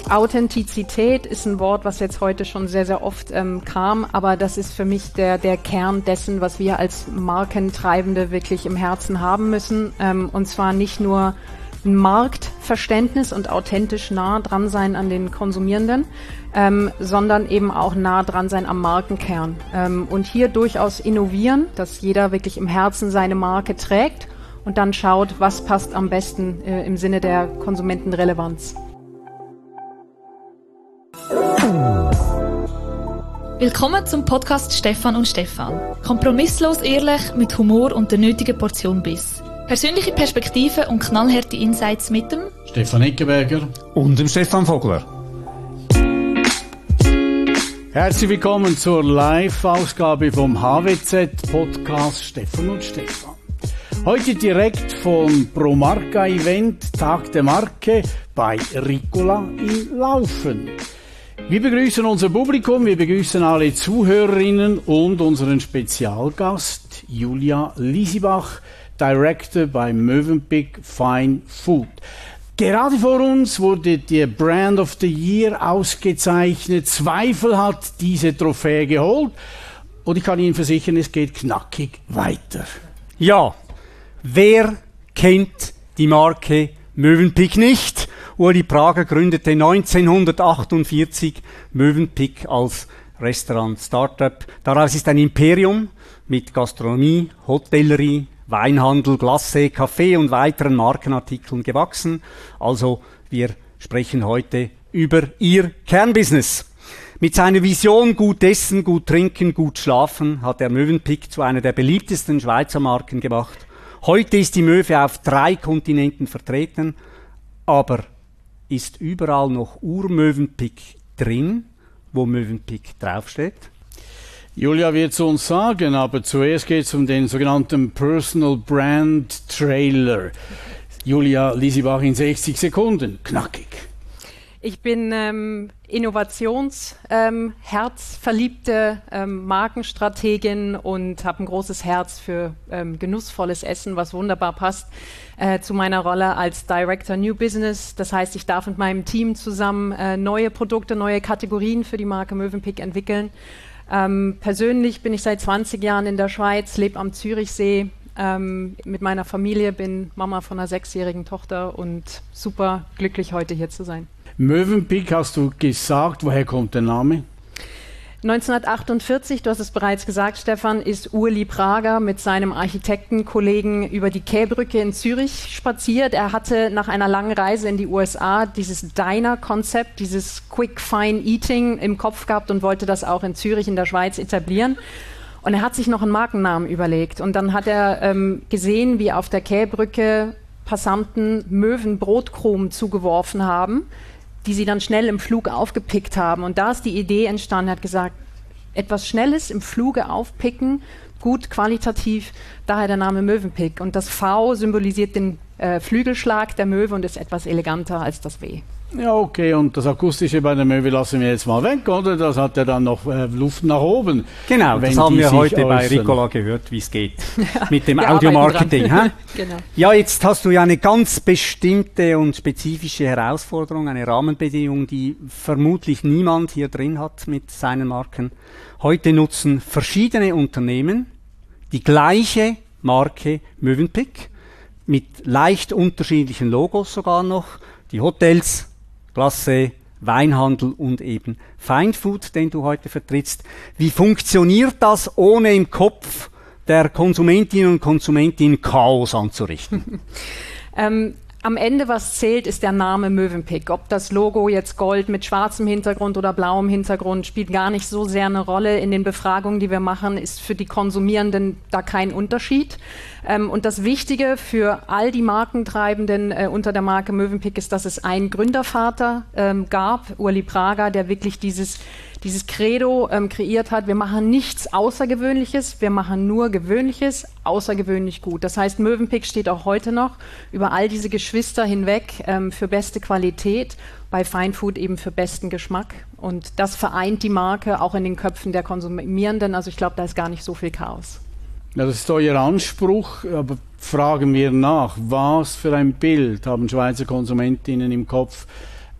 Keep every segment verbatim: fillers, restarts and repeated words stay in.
Authentizität ist ein Wort, was jetzt heute schon sehr, sehr oft ähm, kam, aber das ist für mich der, der Kern dessen, was wir als Markentreibende wirklich im Herzen haben müssen. Ähm, und zwar nicht nur ein Marktverständnis und authentisch nah dran sein an den Konsumierenden, ähm, sondern eben auch nah dran sein am Markenkern. Ähm, und hier durchaus innovieren, dass jeder wirklich im Herzen seine Marke trägt und dann schaut, was passt am besten äh, im Sinne der Konsumentenrelevanz. Willkommen zum Podcast Stefan und Stefan. Kompromisslos ehrlich, mit Humor und der nötigen Portion Biss. Persönliche Perspektiven und knallharte Insights mit dem Stefan Eckenberger und dem Stefan Vogler. Herzlich willkommen zur Live-Ausgabe vom H W Z-Podcast Stefan und Stefan. Heute direkt vom Pro-Marca-Event Tag der Marke bei Ricola in Laufen. Wir begrüßen unser Publikum, wir begrüßen alle Zuhörerinnen und unseren Spezialgast Julia Lisibach, Director bei Mövenpick Fine Food. Gerade vor uns wurde der Brand of the Year ausgezeichnet. Zweifel hat diese Trophäe geholt. Und ich kann Ihnen versichern, es geht knackig weiter. Ja, wer kennt die Marke Mövenpick nicht? Uli Prager gründete neunzehnhundertachtundvierzig Mövenpick als Restaurant-Startup. Daraus ist ein Imperium mit Gastronomie, Hotellerie, Weinhandel, Glacé, Kaffee und weiteren Markenartikeln gewachsen. Also wir sprechen heute über Ihr Kernbusiness. Mit seiner Vision gut essen, gut trinken, gut schlafen hat er Mövenpick zu einer der beliebtesten Schweizer Marken gemacht. Heute ist die Möwe auf drei Kontinenten vertreten, aber ist überall noch Ur-Mövenpick drin, wo Mövenpick draufsteht? Julia wird es uns sagen, aber zuerst geht es um den sogenannten Personal Brand Trailer. Julia Lisibach in sechzig Sekunden, knackig. Ich bin ähm, Innovations-, ähm, herzverliebte ähm, Markenstrategin und habe ein großes Herz für ähm, genussvolles Essen, was wunderbar passt äh, zu meiner Rolle als Director New Business. Das heißt, ich darf mit meinem Team zusammen äh, neue Produkte, neue Kategorien für die Marke Mövenpick entwickeln. Ähm, persönlich bin ich seit zwanzig Jahren in der Schweiz, lebe am Zürichsee ähm, mit meiner Familie, bin Mama von einer sechsjährigen Tochter und super glücklich, heute hier zu sein. Mövenpick, hast du gesagt, woher kommt der Name? neunzehnhundertachtundvierzig, du hast es bereits gesagt, Stefan, ist Uli Prager mit seinem Architektenkollegen über die Quai-Brücke in Zürich spaziert. Er hatte nach einer langen Reise in die U S A dieses Diner-Konzept, dieses Quick Fine Eating im Kopf gehabt und wollte das auch in Zürich in der Schweiz etablieren. Und er hat sich noch einen Markennamen überlegt. Und dann hat er ähm, gesehen, wie auf der Quai-Brücke Passanten Möwenbrotkrumen zugeworfen haben, die sie dann schnell im Flug aufgepickt haben. Und da ist die Idee entstanden, er hat gesagt, etwas Schnelles im Fluge aufpicken, gut qualitativ, daher der Name Mövenpick. Und das V symbolisiert den äh, Flügelschlag der Möwe und ist etwas eleganter als das W. Ja, okay, und das Akustische bei der Möwe lassen wir jetzt mal weg, oder? Das hat ja dann noch äh, Luft nach oben. Genau, das haben wir heute äußern. Bei Ricola gehört, wie es geht. Ja, mit dem Audiomarketing. Genau. Ja, jetzt hast du ja eine ganz bestimmte und spezifische Herausforderung, eine Rahmenbedingung, die vermutlich niemand hier drin hat mit seinen Marken. Heute nutzen verschiedene Unternehmen die gleiche Marke Mövenpick mit leicht unterschiedlichen Logos sogar noch. Die Hotels, Glacé, Weinhandel und eben Fine Food, den du heute vertrittst. Wie funktioniert das, ohne im Kopf der Konsumentinnen und Konsumenten Chaos anzurichten? ähm, am Ende, was zählt, ist der Name Mövenpick. Ob das Logo jetzt Gold mit schwarzem Hintergrund oder blauem Hintergrund, spielt gar nicht so sehr eine Rolle. In den Befragungen, die wir machen, ist für die Konsumierenden da kein Unterschied. Ähm, und das Wichtige für all die Markentreibenden äh, unter der Marke Mövenpick ist, dass es einen Gründervater ähm, gab, Uli Prager, der wirklich dieses dieses Credo ähm, kreiert hat. Wir machen nichts Außergewöhnliches, wir machen nur Gewöhnliches, außergewöhnlich gut. Das heißt, Mövenpick steht auch heute noch über all diese Geschwister hinweg ähm, für beste Qualität, bei Fine Food eben für besten Geschmack. Und das vereint die Marke auch in den Köpfen der Konsumierenden. Also ich glaube, da ist gar nicht so viel Chaos. Ja, das ist euer Anspruch, aber fragen wir nach, was für ein Bild haben Schweizer Konsumentinnen im Kopf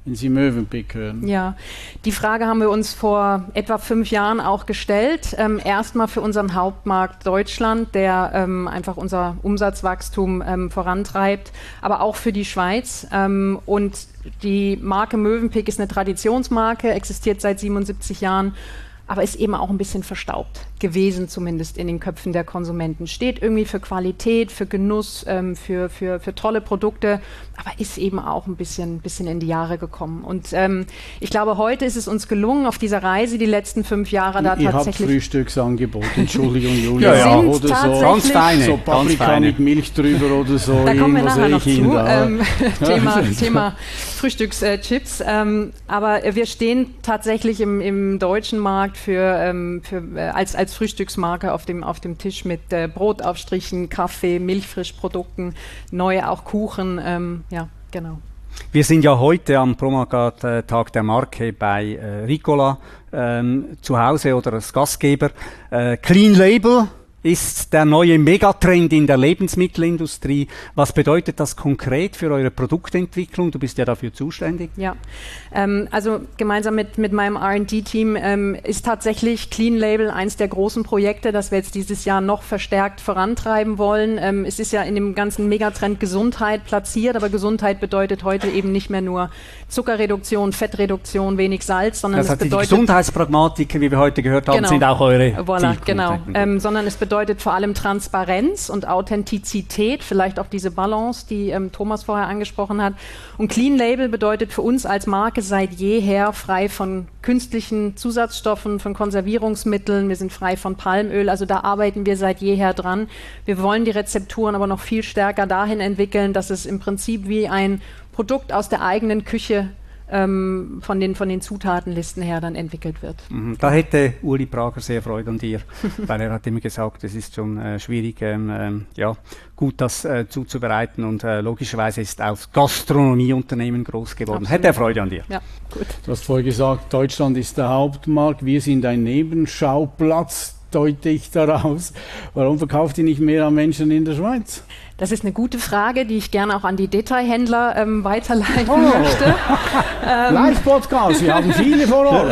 wenn Sie Mövenpick hören? Ja, die Frage haben wir uns vor etwa fünf Jahren auch gestellt. Ähm, erstmal für unseren Hauptmarkt Deutschland, der ähm, einfach unser Umsatzwachstum ähm, vorantreibt, aber auch für die Schweiz. Ähm, und die Marke Mövenpick ist eine Traditionsmarke, existiert seit siebenundsiebzig Jahren, aber ist eben auch ein bisschen verstaubt gewesen, zumindest in den Köpfen der Konsumenten. Steht irgendwie für Qualität, für Genuss, ähm, für, für, für tolle Produkte, aber ist eben auch ein bisschen, bisschen in die Jahre gekommen. Und ähm, ich glaube, heute ist es uns gelungen, auf dieser Reise die letzten fünf Jahre da Ihr tatsächlich... habt Frühstücksangebot, Entschuldigung, Julia. Wir ja, sind oder tatsächlich- so. Ganz feine. So Paprika feine. mit Milch drüber oder so. Da kommen wir irgendwo nachher sehe noch ich ihn zu. da. Ähm, Thema, Thema Frühstückschips. Ähm, aber wir stehen tatsächlich im, im deutschen Markt für, ähm, für, äh, als, als Frühstücksmarke auf dem, auf dem Tisch mit äh, Brotaufstrichen, Kaffee, Milchfrischprodukten, neu auch Kuchen. Ähm, ja, genau. Wir sind ja heute am Promarkt-Tag der Marke bei äh, Ricola ähm, zu Hause oder als Gastgeber. Äh, Clean Label ist der neue Megatrend in der Lebensmittelindustrie. Was bedeutet das konkret für eure Produktentwicklung? Du bist ja dafür zuständig. Ja, ähm, also gemeinsam mit, mit meinem R und D-Team ähm, ist tatsächlich Clean Label eins der großen Projekte, das wir jetzt dieses Jahr noch verstärkt vorantreiben wollen. Ähm, es ist ja in dem ganzen Megatrend Gesundheit platziert, aber Gesundheit bedeutet heute eben nicht mehr nur Zuckerreduktion, Fettreduktion, wenig Salz, sondern Das es heißt, die bedeutet... Gesundheitspragmatiken, wie wir heute gehört haben, Genau. sind auch eure Voilà, Zielgruppe. genau. Ähm, sondern es bedeutet vor allem Transparenz und Authentizität, vielleicht auch diese Balance, die ähm, Thomas vorher angesprochen hat. Und Clean Label bedeutet für uns als Marke seit jeher frei von künstlichen Zusatzstoffen, von Konservierungsmitteln. Wir sind frei von Palmöl, also da arbeiten wir seit jeher dran. Wir wollen die Rezepturen aber noch viel stärker dahin entwickeln, dass es im Prinzip wie ein Produkt aus der eigenen Küche Ähm, von, den, von den Zutatenlisten her dann entwickelt wird. Mhm. Da hätte Uli Prager sehr Freude an dir, weil er hat immer gesagt, es ist schon äh, schwierig, ähm, ähm, ja, gut das äh, zuzubereiten und äh, logischerweise ist aus Gastronomieunternehmen groß geworden. Absolut. Hätte er Freude an dir. Ja, gut. Du hast vorher gesagt, Deutschland ist der Hauptmarkt, wir sind ein Nebenschauplatz, deute ich daraus. Warum verkauft ihr nicht mehr an Menschen in der Schweiz? Das ist eine gute Frage, die ich gerne auch an die Detailhändler ähm, weiterleiten Oh. möchte. Live-Podcast, wir haben viele vor Ort.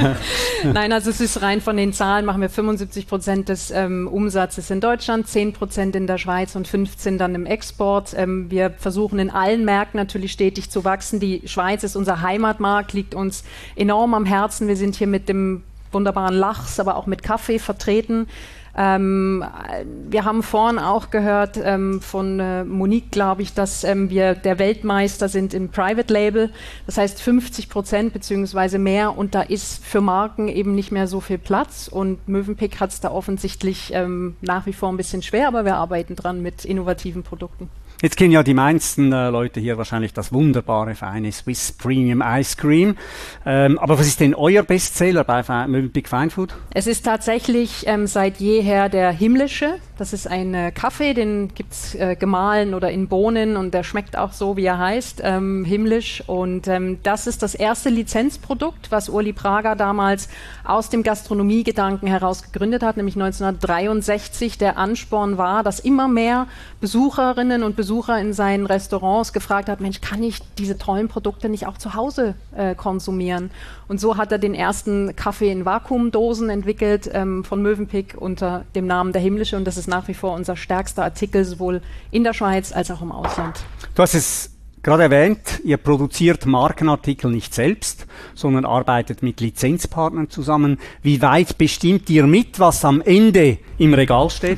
Nein, also es ist rein von den Zahlen, machen wir fünfundsiebzig Prozent des ähm, Umsatzes in Deutschland, zehn Prozent in der Schweiz und fünfzehn dann im Export. Ähm, wir versuchen in allen Märkten natürlich stetig zu wachsen. Die Schweiz ist unser Heimatmarkt, liegt uns enorm am Herzen. Wir sind hier mit dem wunderbaren Lachs, aber auch mit Kaffee vertreten. Ähm, wir haben vorhin auch gehört ähm, von äh, Monique, glaube ich, dass ähm, wir der Weltmeister sind im Private Label. Das heißt fünfzig Prozent beziehungsweise mehr und da ist für Marken eben nicht mehr so viel Platz und Mövenpick hat es da offensichtlich ähm, nach wie vor ein bisschen schwer, aber wir arbeiten dran mit innovativen Produkten. Jetzt kennen ja die meisten äh, Leute hier wahrscheinlich das wunderbare, feine Swiss Premium Ice Cream. Ähm, aber was ist denn euer Bestseller bei Fe- Mövenpick Fine Food? Es ist tatsächlich ähm, seit jeher der himmlische. Das ist ein äh, Kaffee, den gibt es äh, gemahlen oder in Bohnen und der schmeckt auch so, wie er heißt, ähm, himmlisch. Und ähm, das ist das erste Lizenzprodukt, was Uli Prager damals aus dem Gastronomiegedanken heraus gegründet hat, nämlich neunzehnhundertdreiundsechzig. Der Ansporn war, dass immer mehr Besucherinnen und Besucher in seinen Restaurants gefragt hat, Mensch, kann ich diese tollen Produkte nicht auch zu Hause äh, konsumieren? Und so hat er den ersten Kaffee in Vakuumdosen entwickelt ähm, von Mövenpick unter dem Namen Der Himmlische und das ist nach wie vor unser stärkster Artikel, sowohl in der Schweiz als auch im Ausland. Du hast es gerade erwähnt, ihr produziert Markenartikel nicht selbst, sondern arbeitet mit Lizenzpartnern zusammen. Wie weit bestimmt ihr mit, was am Ende im Regal steht?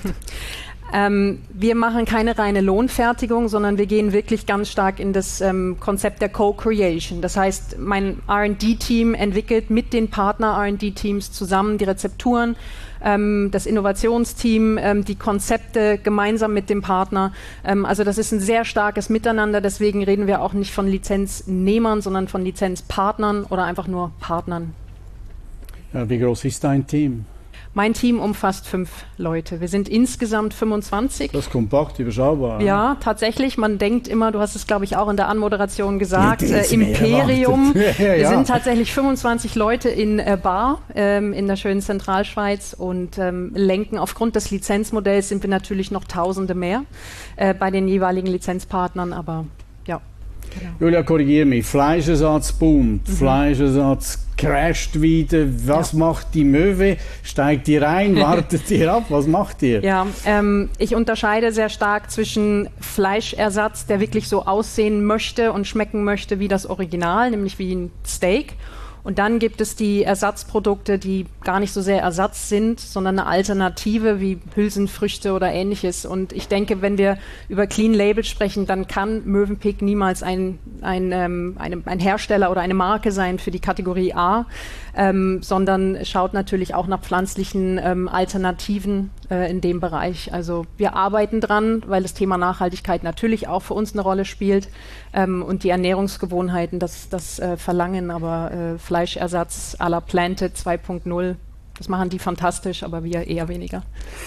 Ähm, wir machen keine reine Lohnfertigung, sondern wir gehen wirklich ganz stark in das ähm, Konzept der Co-Creation. Das heißt, mein R und D-Team entwickelt mit den Partner-R und D-Teams zusammen die Rezepturen, ähm, das Innovationsteam, ähm, die Konzepte gemeinsam mit dem Partner. Ähm, also das ist ein sehr starkes Miteinander, deswegen reden wir auch nicht von Lizenznehmern, sondern von Lizenzpartnern oder einfach nur Partnern. Ja, wie groß ist dein Team? Mein Team umfasst fünf Leute. Wir sind insgesamt fünfundzwanzig. Das ist kompakt, überschaubar. Ja, tatsächlich. Man denkt immer, du hast es, glaube ich, auch in der Anmoderation gesagt, Ja, das äh, Imperium. ja, ja, Wir ja. sind tatsächlich fünfundzwanzig Leute in äh, Bar ähm, in der schönen Zentralschweiz und ähm, lenken. Aufgrund des Lizenzmodells sind wir natürlich noch Tausende mehr äh, bei den jeweiligen Lizenzpartnern, aber ja. Genau. Julia, korrigiere mich. Fleischersatz boomt, Mhm. Fleischersatz crasht wieder. Was ja. macht die Möwe? Steigt ihr rein? Wartet ihr ab? Was macht ihr? Ja, ähm, ich unterscheide sehr stark zwischen Fleischersatz, der wirklich so aussehen möchte und schmecken möchte wie das Original, nämlich wie ein Steak. Und dann gibt es die Ersatzprodukte, die gar nicht so sehr Ersatz sind, sondern eine Alternative wie Hülsenfrüchte oder Ähnliches. Und ich denke, wenn wir über Clean Label sprechen, dann kann Mövenpick niemals ein, ein, ähm, eine, ein Hersteller oder eine Marke sein für die Kategorie A, ähm, sondern schaut natürlich auch nach pflanzlichen ähm, Alternativen äh, in dem Bereich. Also wir arbeiten dran, weil das Thema Nachhaltigkeit natürlich auch für uns eine Rolle spielt ähm, und die Ernährungsgewohnheiten das, das äh, verlangen, aber äh, Fleischersatz à la Planted zwei Punkt null, das machen die fantastisch, aber wir eher weniger.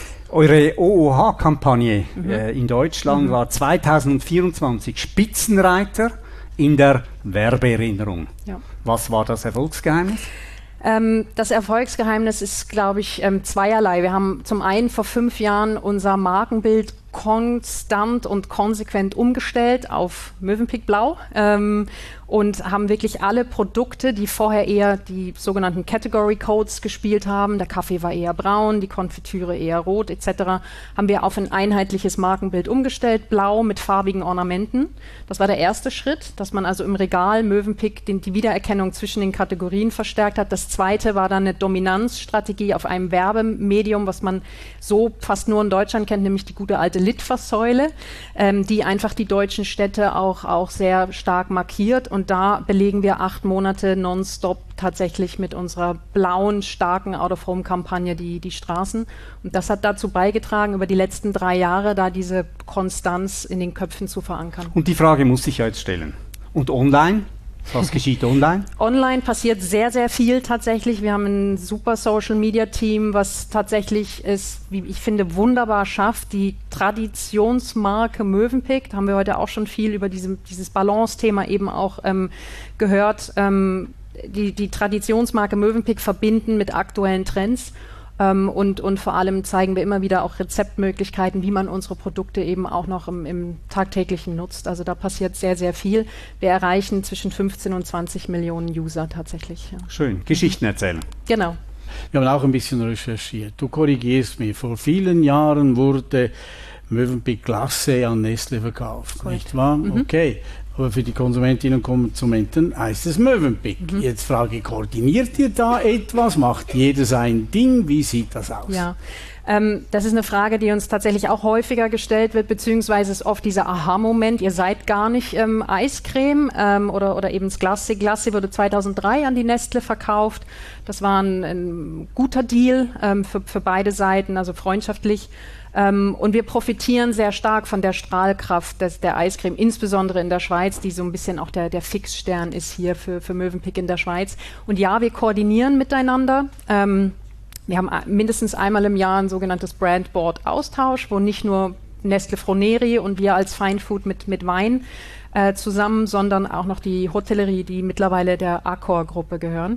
Eure O O H-Kampagne Mhm. äh, in Deutschland Mhm. war zweitausendvierundzwanzig Spitzenreiter in der Werbeerinnerung. Ja. Was war das Erfolgsgeheimnis? Ähm, das Erfolgsgeheimnis ist, glaube ich, ähm, zweierlei. Wir haben zum einen vor fünf Jahren unser Markenbild konstant und konsequent umgestellt auf Mövenpick Blau ähm, und haben wirklich alle Produkte, die vorher eher die sogenannten Category Codes gespielt haben, der Kaffee war eher braun, die Konfitüre eher rot et cetera, haben wir auf ein einheitliches Markenbild umgestellt, blau mit farbigen Ornamenten. Das war der erste Schritt, dass man also im Regal Mövenpick den, die Wiedererkennung zwischen den Kategorien verstärkt hat. Das zweite war dann eine Dominanzstrategie auf einem Werbemedium, was man so fast nur in Deutschland kennt, nämlich die gute alte Litfaßsäule, ähm, die einfach die deutschen Städte auch, auch sehr stark markiert. Und da belegen wir acht Monate nonstop tatsächlich mit unserer blauen, starken Out-of-Home-Kampagne die, die Straßen. Und das hat dazu beigetragen, über die letzten drei Jahre da diese Konstanz in den Köpfen zu verankern. Und die Frage muss ich ja jetzt stellen. Und online? Was geschieht online? Online passiert sehr, sehr viel tatsächlich. Wir haben ein super Social-Media-Team, was tatsächlich es, wie ich finde, wunderbar schafft, die Traditionsmarke Mövenpick, da haben wir heute auch schon viel über diese, dieses Balance-Thema eben auch ähm, gehört, ähm, die, die Traditionsmarke Mövenpick verbinden mit aktuellen Trends. Ähm, und, und vor allem zeigen wir immer wieder auch Rezeptmöglichkeiten, wie man unsere Produkte eben auch noch im, im Tagtäglichen nutzt. Also da passiert sehr, sehr viel. Wir erreichen zwischen fünfzehn und zwanzig Millionen User tatsächlich. Ja. Schön, Geschichten erzählen. Genau. Wir haben auch ein bisschen recherchiert. Du korrigierst mich. Vor vielen Jahren wurde Mövenpick Glace an Nestlé verkauft, Korrekt. nicht wahr? Mhm. Okay. Aber für die Konsumentinnen und Konsumenten heißt es Mövenpick. Mhm. Jetzt frage ich, koordiniert ihr da etwas? Macht jeder sein Ding? Wie sieht das aus? Ja, ähm, das ist eine Frage, die uns tatsächlich auch häufiger gestellt wird, beziehungsweise ist oft dieser Aha-Moment, ihr seid gar nicht ähm, Eiscreme ähm, oder, oder eben das Glace. Glace wurde zweitausenddrei an die Nestle verkauft. Das war ein, ein guter Deal ähm, für, für beide Seiten, also freundschaftlich. Ähm, und wir profitieren sehr stark von der Strahlkraft des, der Eiscreme, insbesondere in der Schweiz, die so ein bisschen auch der, der Fixstern ist hier für, für Mövenpick in der Schweiz. Und ja, wir koordinieren miteinander. Ähm, wir haben mindestens einmal im Jahr ein sogenanntes Brandboard-Austausch, wo nicht nur Nestle Froneri und wir als Feinfood mit, mit Wein äh, zusammen, sondern auch noch die Hotellerie, die mittlerweile der Accor-Gruppe gehören.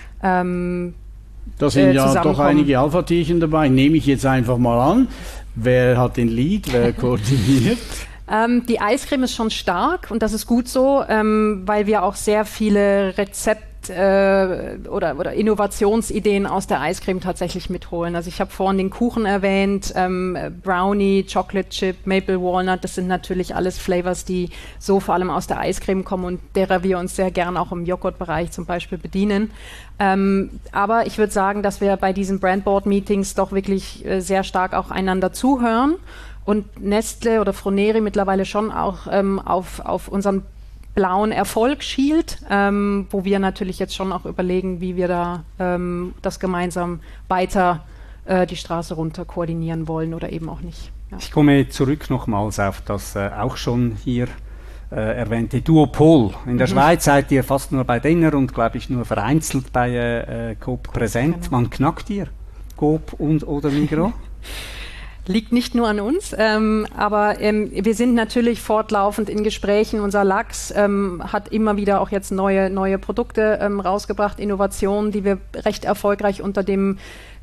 Ähm, Da sind äh, ja doch zusammenkommen. einige Alpha-Tierchen dabei, nehme ich jetzt einfach mal an. Wer hat den Lead, wer koordiniert? Ähm, die Eiscreme ist schon stark und das ist gut so, ähm, weil wir auch sehr viele Rezept- äh, oder, oder Innovationsideen aus der Eiscreme tatsächlich mitholen. Also ich habe vorhin den Kuchen erwähnt, ähm, Brownie, Chocolate Chip, Maple Walnut, das sind natürlich alles Flavors, die so vor allem aus der Eiscreme kommen und derer wir uns sehr gern auch im Joghurtbereich zum Beispiel bedienen. Ähm, aber ich würde sagen, dass wir bei diesen Brandboard-Meetings doch wirklich äh, sehr stark auch einander zuhören. Und Nestle oder Froneri mittlerweile schon auch ähm, auf, auf unseren blauen Erfolg schielt, ähm, wo wir natürlich jetzt schon auch überlegen, wie wir da ähm, das gemeinsam weiter äh, die Straße runter koordinieren wollen oder eben auch nicht. Ja. Ich komme zurück nochmals auf das äh, auch schon hier äh, erwähnte Duopol. In der mhm. Schweiz seid ihr fast nur bei Denner und glaube ich nur vereinzelt bei äh, Coop präsent. Genau. Wann knackt ihr Coop und oder Migros? Liegt nicht nur an uns, ähm, aber ähm, wir sind natürlich fortlaufend in Gesprächen. Unser Lachs ähm, hat immer wieder auch jetzt neue, neue Produkte ähm, rausgebracht, Innovationen, die wir recht erfolgreich unter dem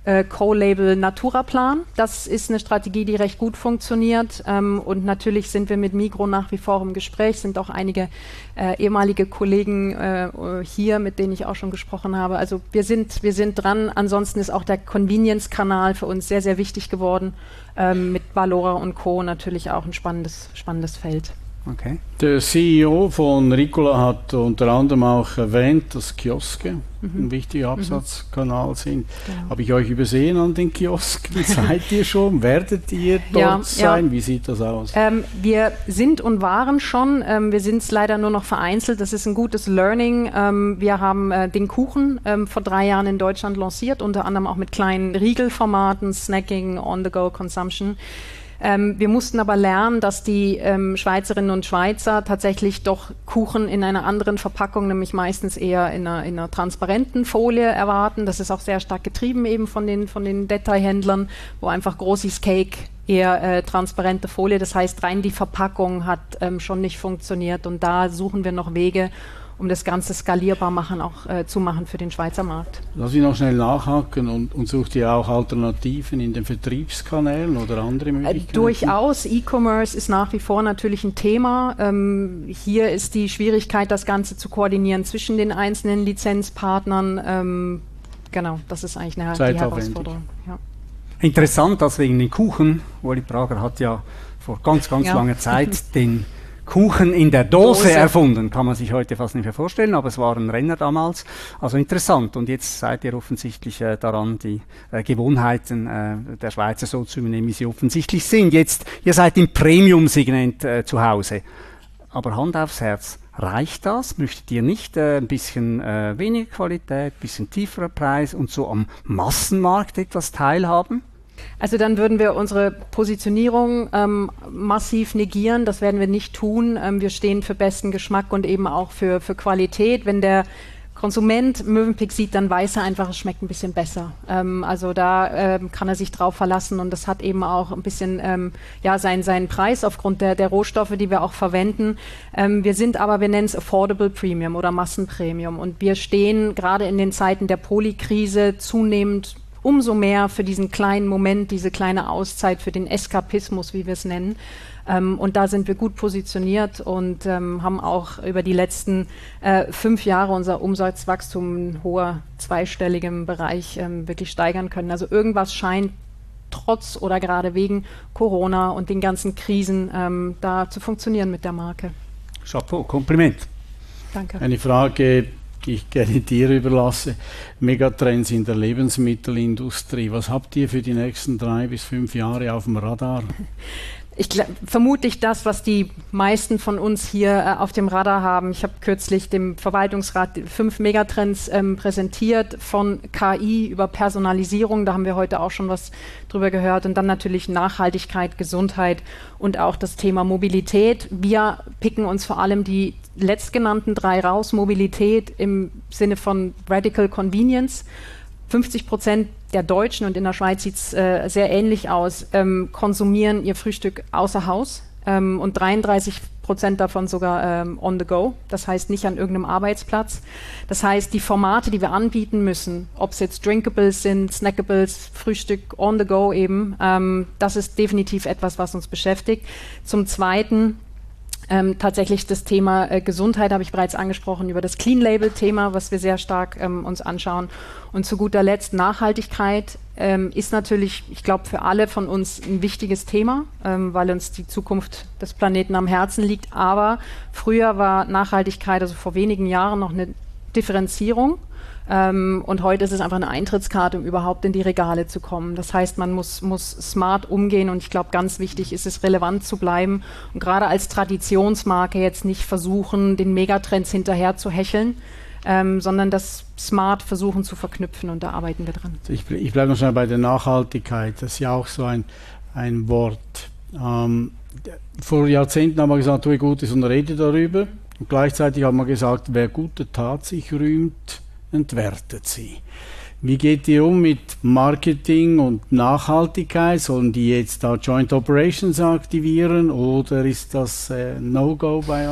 äh, Co-Label Naturaplan. Das ist eine Strategie, die recht gut funktioniert. Ähm, und natürlich sind wir mit Migros nach wie vor im Gespräch, sind auch einige äh, ehemalige Kollegen äh, hier, mit denen ich auch schon gesprochen habe. Also wir sind, wir sind dran. Ansonsten ist auch der Convenience-Kanal für uns sehr, sehr wichtig geworden. Ähm, mit Valora und Co. natürlich auch ein spannendes, spannendes Feld. Okay. Der C E O von Ricola hat unter anderem auch erwähnt, dass Kioske mhm. ein wichtiger Absatzkanal mhm. sind. Genau. Habe ich euch übersehen an den Kiosken? Seid ihr schon? Werdet ihr dort ja, sein? Ja. Wie sieht das aus? Ähm, wir sind und waren schon. Ähm, wir sind es leider nur noch vereinzelt. Das ist ein gutes Learning. Ähm, wir haben äh, den Kuchen ähm, vor drei Jahren in Deutschland lanciert, unter anderem auch mit kleinen Riegelformaten, Snacking, On-the-Go-Consumption. Ähm, wir mussten aber lernen, dass die ähm, Schweizerinnen und Schweizer tatsächlich doch Kuchen in einer anderen Verpackung, nämlich meistens eher in einer, in einer transparenten Folie erwarten. Das ist auch sehr stark getrieben eben von den, von den Detailhändlern, wo einfach Grossis Cake eher äh, transparente Folie. Das heißt, rein die Verpackung hat ähm, schon nicht funktioniert und da suchen wir noch Wege, um das Ganze skalierbar machen, auch äh, zu machen für den Schweizer Markt. Lass ich noch schnell nachhaken und, und sucht ihr auch Alternativen in den Vertriebskanälen oder andere Möglichkeiten? Äh, durchaus. E-Commerce ist nach wie vor natürlich ein Thema. Ähm, hier ist die Schwierigkeit, das Ganze zu koordinieren zwischen den einzelnen Lizenzpartnern. Ähm, genau, das ist eigentlich eine die Herausforderung. Ja. Interessant, dass wegen den Kuchen, Ueli Prager hat ja vor ganz, ganz ja. langer Zeit den Kuchen in der Dose, Dose erfunden, kann man sich heute fast nicht mehr vorstellen, aber es war ein Renner damals. Also interessant. Und jetzt seid ihr offensichtlich äh, daran, die äh, Gewohnheiten äh, der Schweizer so zu übernehmen, wie sie offensichtlich sind. Jetzt, ihr seid im Premium-Segment äh, zu Hause. Aber Hand aufs Herz, reicht das? Möchtet ihr nicht äh, ein bisschen äh, weniger Qualität, ein bisschen tieferer Preis und so am Massenmarkt etwas teilhaben? Also dann würden wir unsere Positionierung ähm, massiv negieren. Das werden wir nicht tun. Ähm, wir stehen für besten Geschmack und eben auch für, für Qualität. Wenn der Konsument Mövenpick sieht, dann weiß er einfach, es schmeckt ein bisschen besser. Ähm, also da ähm, kann er sich drauf verlassen und das hat eben auch ein bisschen ähm, ja, seinen, seinen Preis aufgrund der, der Rohstoffe, die wir auch verwenden. Ähm, wir sind aber, wir nennen es Affordable Premium oder Massenpremium und wir stehen gerade in den Zeiten der Polykrise zunehmend umso mehr für diesen kleinen Moment, diese kleine Auszeit, für den Eskapismus, wie wir es nennen. Ähm, und da sind wir gut positioniert und ähm, haben auch über die letzten äh, fünf Jahre unser Umsatzwachstum in hoher zweistelligem Bereich ähm, wirklich steigern können. Also irgendwas scheint trotz oder gerade wegen Corona und den ganzen Krisen ähm, da zu funktionieren mit der Marke. Chapeau, Kompliment. Danke. Eine Frage, die ich gerne dir überlasse. Megatrends in der Lebensmittelindustrie. Was habt ihr für die nächsten drei bis fünf Jahre auf dem Radar? Ich glaub, vermutlich das, was die meisten von uns hier äh, auf dem Radar haben. Ich habe kürzlich dem Verwaltungsrat fünf Megatrends ähm, präsentiert, von K I über Personalisierung, da haben wir heute auch schon was drüber gehört, und dann natürlich Nachhaltigkeit, Gesundheit und auch das Thema Mobilität. Wir picken uns vor allem die letztgenannten drei raus. Mobilität im Sinne von Radical Convenience. fünfzig Prozent der Deutschen, und in der Schweiz sieht es äh, sehr ähnlich aus, ähm, konsumieren ihr Frühstück außer Haus ähm, und dreiunddreißig Prozent davon sogar ähm, on the go, das heißt nicht an irgendeinem Arbeitsplatz. Das heißt, die Formate, die wir anbieten müssen, ob es jetzt Drinkables sind, Snackables, Frühstück on the go eben, ähm, das ist definitiv etwas, was uns beschäftigt. Zum Zweiten Ähm, tatsächlich das Thema äh, Gesundheit habe ich bereits angesprochen, über das Clean-Label-Thema, was wir sehr stark ähm, uns anschauen. Und zu guter Letzt Nachhaltigkeit ähm, ist natürlich, ich glaube, für alle von uns ein wichtiges Thema, ähm, weil uns die Zukunft des Planeten am Herzen liegt. Aber früher war Nachhaltigkeit, also vor wenigen Jahren, noch eine Differenzierung. Ähm, und heute ist es einfach eine Eintrittskarte, um überhaupt in die Regale zu kommen. Das heißt, man muss, muss smart umgehen, und ich glaube, ganz wichtig ist es, relevant zu bleiben und gerade als Traditionsmarke jetzt nicht versuchen, den Megatrends hinterher zu hecheln, ähm, sondern das smart versuchen zu verknüpfen, und da arbeiten wir dran. Ich, ich bleibe noch schnell bei der Nachhaltigkeit. Das ist ja auch so ein, ein Wort. Ähm, vor Jahrzehnten haben wir gesagt, tue Gutes und rede darüber. Und gleichzeitig haben wir gesagt, wer gute Tat sich rühmt, entwertet sie. Wie geht ihr um mit Marketing und Nachhaltigkeit? Sollen die jetzt da Joint Operations aktivieren oder ist das äh, No-Go bei euch?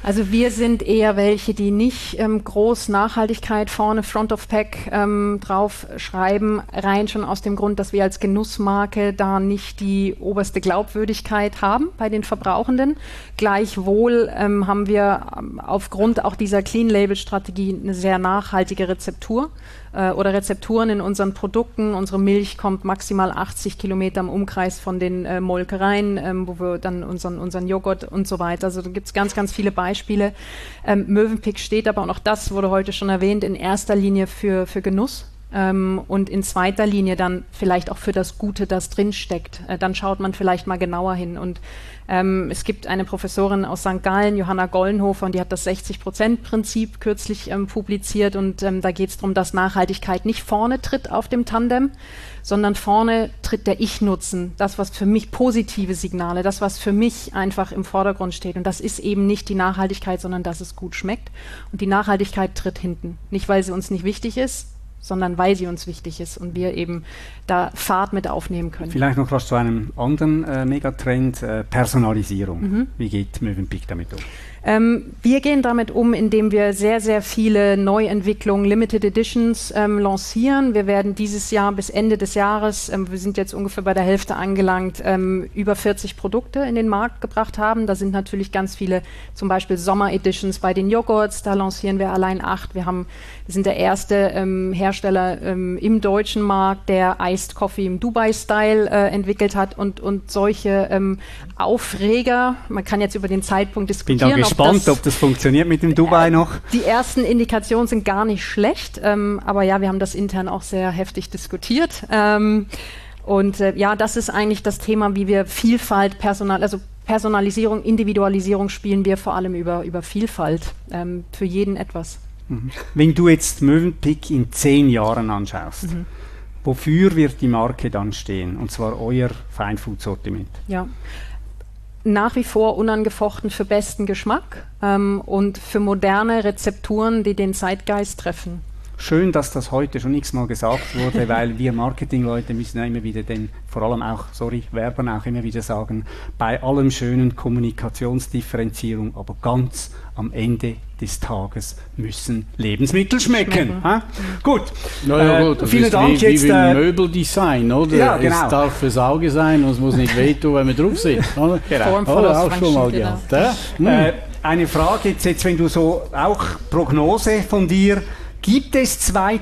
Also wir sind eher welche, die nicht ähm, groß Nachhaltigkeit vorne, Front of Pack ähm, drauf schreiben, rein schon aus dem Grund, dass wir als Genussmarke da nicht die oberste Glaubwürdigkeit haben bei den Verbrauchenden. Gleichwohl ähm, haben wir ähm, aufgrund auch dieser Clean-Label-Strategie eine sehr nachhaltige Rezeptur äh, oder Rezepturen in unseren Produkten. Unsere Milch kommt maximal achtzig Kilometer im Umkreis von den äh, Molkereien, ähm, wo wir dann unseren, unseren Joghurt und so weiter. Also da gibt es ganz, ganz viele Beispiele. Ähm, Mövenpick steht aber, und auch das wurde heute schon erwähnt, in erster Linie für, für Genuss. Ähm, und in zweiter Linie dann vielleicht auch für das Gute, das drin steckt. Äh, dann schaut man vielleicht mal genauer hin. Und ähm, es gibt eine Professorin aus Sankt Gallen, Johanna Gollenhofer, und die hat das sechzig Prozent Prinzip kürzlich ähm, publiziert. Und ähm, da geht es darum, dass Nachhaltigkeit nicht vorne tritt auf dem Tandem, sondern vorne tritt der Ich-Nutzen, das, was für mich positive Signale, das, was für mich einfach im Vordergrund steht. Und das ist eben nicht die Nachhaltigkeit, sondern dass es gut schmeckt. Und die Nachhaltigkeit tritt hinten. Nicht, weil sie uns nicht wichtig ist, sondern weil sie uns wichtig ist und wir eben da Fahrt mit aufnehmen können. Vielleicht noch was zu einem anderen äh, Megatrend, äh, Personalisierung. Mhm. Wie geht Mövenpick damit um? Ähm, wir gehen damit um, indem wir sehr, sehr viele Neuentwicklungen, Limited Editions ähm, lancieren. Wir werden dieses Jahr bis Ende des Jahres, ähm, wir sind jetzt ungefähr bei der Hälfte angelangt, ähm, über vierzig Produkte in den Markt gebracht haben. Da sind natürlich ganz viele, zum Beispiel Sommer-Editions bei den Joghurts, da lancieren wir allein acht. Wir, haben, wir sind der erste ähm, Hersteller ähm, im deutschen Markt, der Iced Coffee im Dubai-Style äh, entwickelt hat und, und solche ähm, Aufreger. Man kann jetzt über den Zeitpunkt diskutieren. Bin da gespannt, ob das, ob das funktioniert mit dem Dubai äh, noch. Die ersten Indikationen sind gar nicht schlecht, ähm, aber ja, wir haben das intern auch sehr heftig diskutiert. Ähm, und äh, ja, das ist eigentlich das Thema, wie wir Vielfalt, Personal, also Personalisierung, Individualisierung spielen wir vor allem über, über Vielfalt, ähm, für jeden etwas. Mhm. Wenn du jetzt Mövenpick in zehn Jahren anschaust, mhm. wofür wird die Marke dann stehen? Und zwar euer Feinfood-Sortiment. Ja. Nach wie vor unangefochten für besten Geschmack ähm, und für moderne Rezepturen, die den Zeitgeist treffen. Schön, dass das heute schon x-mal gesagt wurde, weil wir Marketingleute müssen ja immer wieder den, vor allem auch, sorry, Werbern auch immer wieder sagen, bei allem schönen Kommunikationsdifferenzierung, aber ganz am Ende des Tages müssen Lebensmittel schmecken. schmecken. Gut. Naja, gut, das äh, vielen ist Dank. Wie, jetzt, wie äh, Möbeldesign, oder? Ja, genau. Es darf fürs Auge sein und es muss nicht wehtun, wenn wir drauf sind. Oder? Genau. Oh, auch schon mal genau. gehabt. Hm. Äh, eine Frage jetzt, jetzt, wenn du so, auch Prognose von dir, gibt es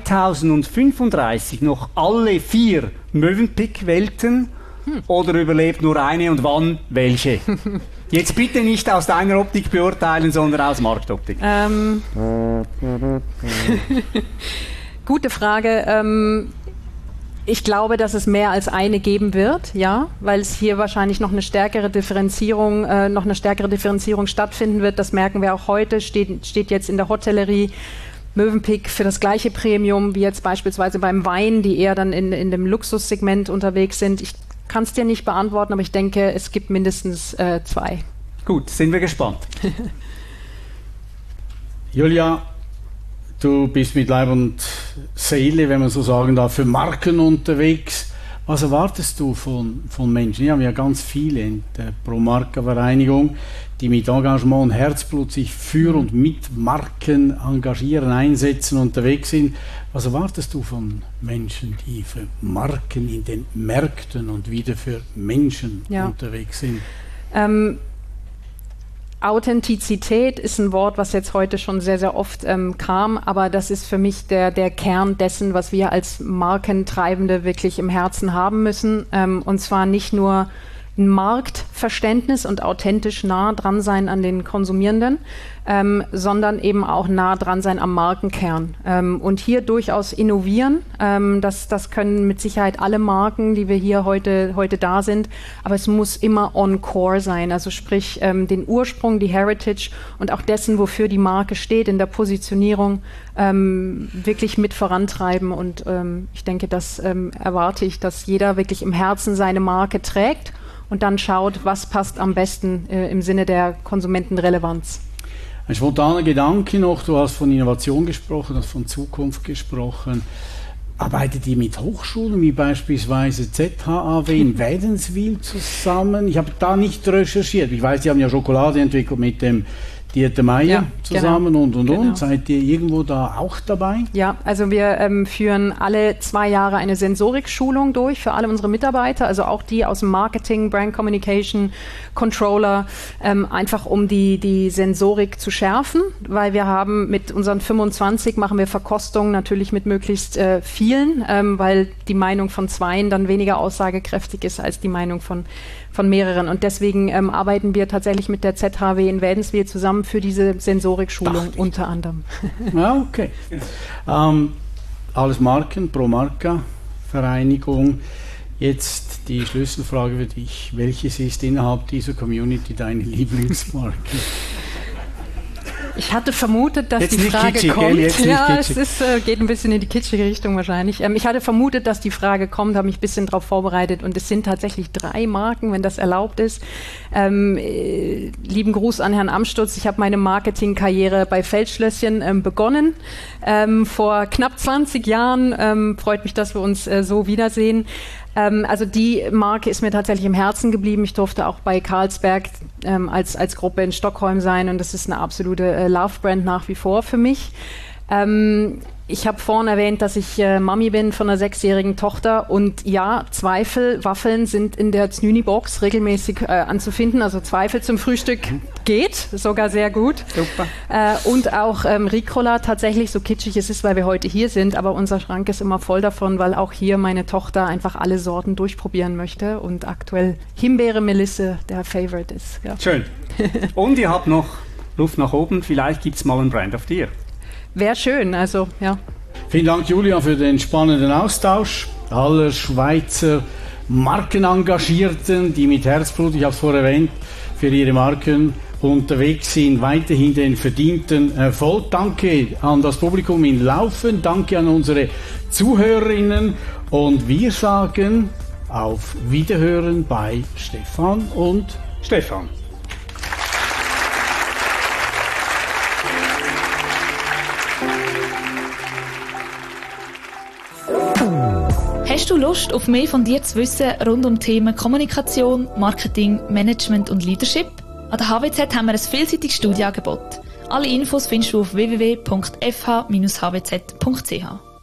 zweitausendfünfunddreißig noch alle vier Mövenpick-Welten hm. oder überlebt nur eine und wann welche? Jetzt bitte nicht aus deiner Optik beurteilen, sondern aus Marktoptik. Ähm, gute Frage. Ähm, ich glaube, dass es mehr als eine geben wird, ja, weil es hier wahrscheinlich noch eine stärkere Differenzierung, äh, noch eine stärkere Differenzierung stattfinden wird. Das merken wir auch heute. Steht, steht jetzt in der Hotellerie Mövenpick für das gleiche Premium wie jetzt beispielsweise beim Wein, die eher dann in, in dem Luxussegment unterwegs sind. Ich kann es dir nicht beantworten, aber ich denke, es gibt mindestens äh, zwei. Gut, sind wir gespannt. Julia, du bist mit Leib und Seele, wenn man so sagen darf, für Marken unterwegs. Was erwartest du von, von Menschen? Wir haben ja ganz viele in der Pro-Marca-Vereinigung, die mit Engagement und Herzblut sich für und mit Marken engagieren, einsetzen, unterwegs sind. Was erwartest du von Menschen, die für Marken in den Märkten und wieder für Menschen ja. unterwegs sind? Ähm, Authentizität ist ein Wort, was jetzt heute schon sehr, sehr oft ähm, kam, aber das ist für mich der, der Kern dessen, was wir als Markentreibende wirklich im Herzen haben müssen. Ähm, und zwar nicht nur ein Marktverständnis und authentisch nah dran sein an den Konsumierenden, ähm, sondern eben auch nah dran sein am Markenkern. Ähm, und hier durchaus innovieren. Ähm, das, das können mit Sicherheit alle Marken, die wir hier heute, heute da sind. Aber es muss immer on core sein. Also sprich, ähm, den Ursprung, die Heritage und auch dessen, wofür die Marke steht, in der Positionierung ähm, wirklich mit vorantreiben. Und ähm, ich denke, das ähm, erwarte ich, dass jeder wirklich im Herzen seine Marke trägt und dann schaut, was passt am besten äh, im Sinne der Konsumentenrelevanz. Ein spontaner Gedanke noch, du hast von Innovation gesprochen, hast von Zukunft gesprochen. Arbeitet ihr mit Hochschulen wie beispielsweise Z H A W in Wädenswil zusammen? Ich habe da nicht recherchiert. Ich weiß, die haben ja Schokolade entwickelt mit dem Dieter Meier Ja, zusammen genau. und und und. Genau. Seid ihr irgendwo da auch dabei? Ja, also wir ähm, führen alle zwei Jahre eine Sensorik-Schulung durch für alle unsere Mitarbeiter, also auch die aus dem Marketing, Brand Communication, Controller, ähm, einfach um die, die Sensorik zu schärfen, weil wir haben mit unseren fünfundzwanzig machen wir Verkostungen natürlich mit möglichst äh, vielen, ähm, weil die Meinung von zweien dann weniger aussagekräftig ist als die Meinung von von mehreren. Und deswegen ähm, arbeiten wir tatsächlich mit der Z H W in Wädenswil zusammen für diese Sensorik-Schulung unter anderem. Ja, okay. Ähm, alles Marken, Pro Marca, Vereinigung. Jetzt die Schlüsselfrage für dich. Welches ist innerhalb dieser Community deine Lieblingsmarke? Ich hatte vermutet, dass Jetzt die nicht Frage kitschig, kommt. gell? Jetzt nicht Ja, kitschig. es ist, äh, geht ein bisschen in die kitschige Richtung wahrscheinlich. Ähm, ich hatte vermutet, dass die Frage kommt, habe mich ein bisschen darauf vorbereitet und es sind tatsächlich drei Marken, wenn das erlaubt ist. Ähm, äh, lieben Gruß an Herrn Amstutz. Ich habe meine Marketingkarriere bei Feldschlösschen ähm, begonnen. Ähm, vor knapp zwanzig Jahren. Ähm, freut mich, dass wir uns äh, so wiedersehen. Ähm, also die Marke ist mir tatsächlich im Herzen geblieben. Ich durfte auch bei Carlsberg ähm, als, als Gruppe in Stockholm sein und das ist eine absolute äh, Love-Brand nach wie vor für mich. Ähm, ich habe vorhin erwähnt, dass ich äh, Mami bin von einer sechsjährigen Tochter und ja, Zweifel, Waffeln sind in der Znüni-Box regelmäßig äh, anzufinden. Also Zweifel zum Frühstück geht, sogar sehr gut. Super. Äh, und auch ähm, Ricola tatsächlich, so kitschig es ist, weil wir heute hier sind, aber unser Schrank ist immer voll davon, weil auch hier meine Tochter einfach alle Sorten durchprobieren möchte und aktuell Himbeere Melisse der Favorite ist. Ja. Schön. Und ihr habt noch Luft nach oben, vielleicht gibt es mal ein Brand of the Year. Wäre schön, also ja. Vielen Dank, Julia, für den spannenden Austausch aller Schweizer Markenengagierten, die mit Herzblut, ich habe es vorher erwähnt, für ihre Marken unterwegs sind, weiterhin den verdienten Erfolg. Danke an das Publikum in Laufen, danke an unsere Zuhörerinnen und wir sagen auf Wiederhören bei Stefan und Stefan. Hast du Lust, auf mehr von dir zu wissen rund um Themen Kommunikation, Marketing, Management und Leadership? An der H W Z haben wir ein vielseitiges Studienangebot. Alle Infos findest du auf w w w punkt f h dash h w z punkt c h.